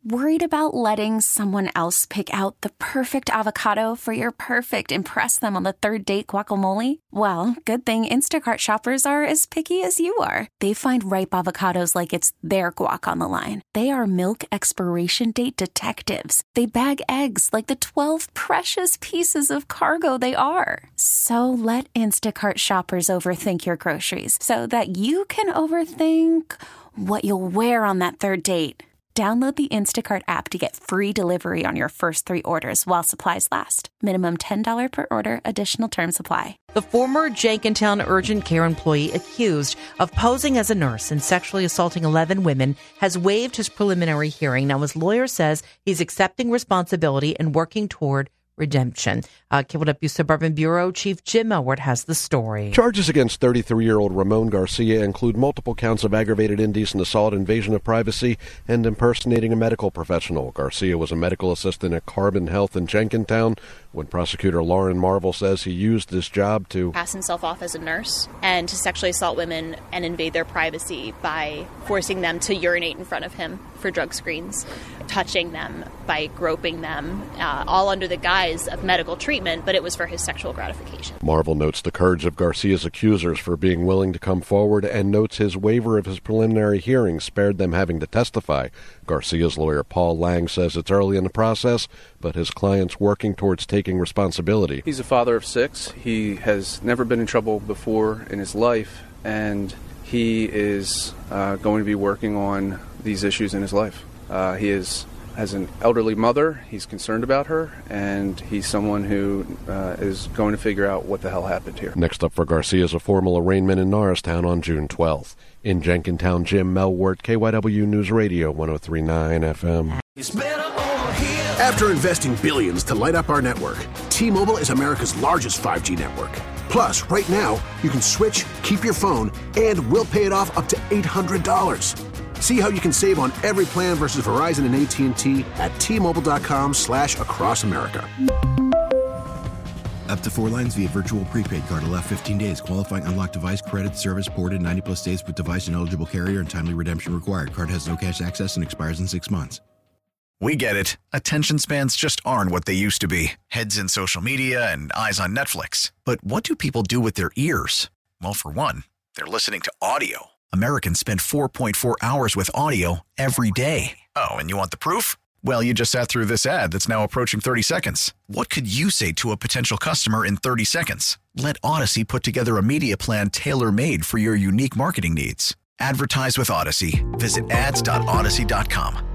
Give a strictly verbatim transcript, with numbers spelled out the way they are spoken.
Worried about letting someone else pick out the perfect avocado for your perfect impress them on the third date guacamole? Well, good thing Instacart shoppers are as picky as you are. They find ripe avocados like it's their guac on the line. They are milk expiration date detectives. They bag eggs like the twelve precious pieces of cargo they are. So let Instacart shoppers overthink your groceries so that you can overthink what you'll wear on that third date. Download the Instacart app to get free delivery on your first three orders while supplies last. Minimum ten dollars per order. Additional terms apply. The former Jenkintown urgent care employee accused of posing as a nurse and sexually assaulting eleven women has waived his preliminary hearing. Now, his lawyer says he's accepting responsibility and working toward redemption. Uh, K W Suburban Bureau Chief Jim Elward has the story. Charges against thirty-three-year-old Ramon Garcia include multiple counts of aggravated indecent assault, invasion of privacy, and impersonating a medical professional. Garcia was a medical assistant at Carbon Health in Jenkintown when prosecutor Lauren Marvel says he used this job to pass himself off as a nurse and to sexually assault women and invade their privacy by forcing them to urinate in front of him for drug screens, touching them by groping them, uh, all under the guise of medical treatment, but it was for his sexual gratification. Marvel notes the courage of Garcia's accusers for being willing to come forward and notes his waiver of his preliminary hearing spared them having to testify. Garcia's lawyer Paul Lang says it's early in the process, but his client's working towards taking responsibility. He's a father of six. He has never been in trouble before in his life, and he is uh, going to be working on these issues in his life. Uh, he is has an elderly mother. He's concerned about her, and he's someone who uh, is going to figure out what the hell happened here. Next up for Garcia is a formal arraignment in Norristown on June twelfth. In Jenkintown, Jim Melwart, K Y W News Radio, one oh three point nine F M. After investing billions to light up our network, T-Mobile is America's largest five G network. Plus, right now, you can switch, keep your phone, and we'll pay it off up to eight hundred dollars. See how you can save on every plan versus Verizon and A T and T at T-Mobile.com slash across America. Up to four lines via virtual prepaid card. Allow fifteen days. Qualifying unlocked device credit service ported ninety plus days with device and eligible carrier and timely redemption required. Card has no cash access and expires in six months. We get it. Attention spans just aren't what they used to be. Heads in social media and eyes on Netflix. But what do people do with their ears? Well, for one, they're listening to audio. Americans spend four point four hours with audio every day. Oh, and you want the proof? Well, you just sat through this ad that's now approaching thirty seconds. What could you say to a potential customer in thirty seconds? Let Odyssey put together a media plan tailor-made for your unique marketing needs. Advertise with Odyssey. Visit ads dot odyssey dot com.